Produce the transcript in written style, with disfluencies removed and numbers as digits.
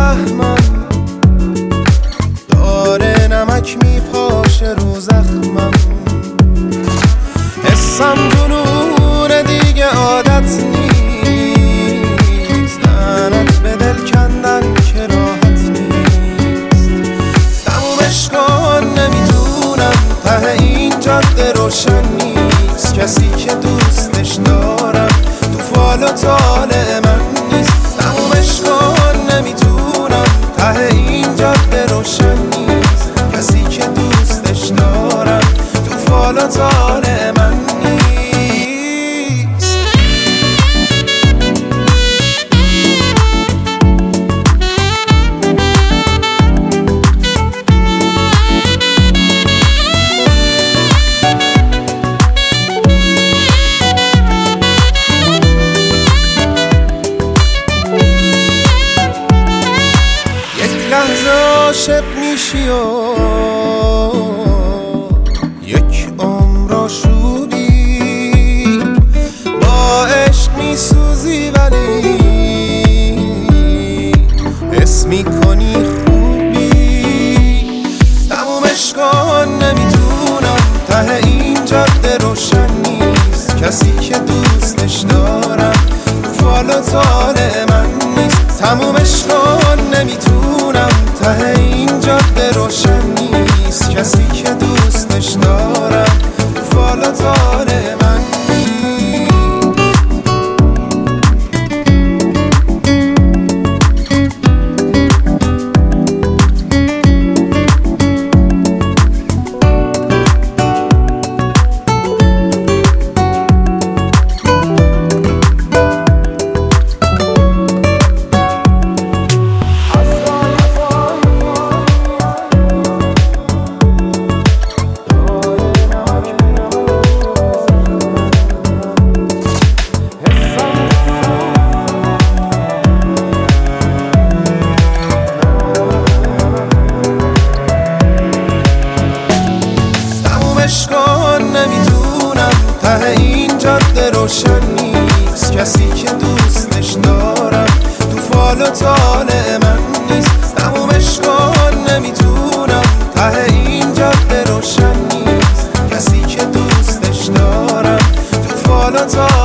فهمم، داره نمک میپاشه رو زخمم. حسم جنون دیگه عادت نیست، لعنت به دل کندن که راحت نیست. تمومش کن نمیتونم، ته این جاده روشن نیست. کسی که دوستش دارم تو فال و طالع من نیست. تمومش کن نمیتونم، ته این جاده روشن نیست. کسی که دوستش دارم تو فال و طالع من نیست. لحظه عاشق میشی و یک عمر آشوبی، با عشق میسوزی ولی حس میکنی خوبی. تمومش کن نمیتونم، ته این جاده روشن نیست. کسی که دوستش دارم تو فال و طالع من نیست. تمومش کن نمیتونم، ته این جاده روشن نیست. کسی که دوستش دارم تو فال و طالع من نیست. تمومش کن نمیتونم، ته این جاده روشن نیست. کسی که دوستش دارم تو فال و طالع من نیست. تمومش کن نمیتونم، ته این جاده روشن نیست. کسی که دوستش دارم تو فال و طالع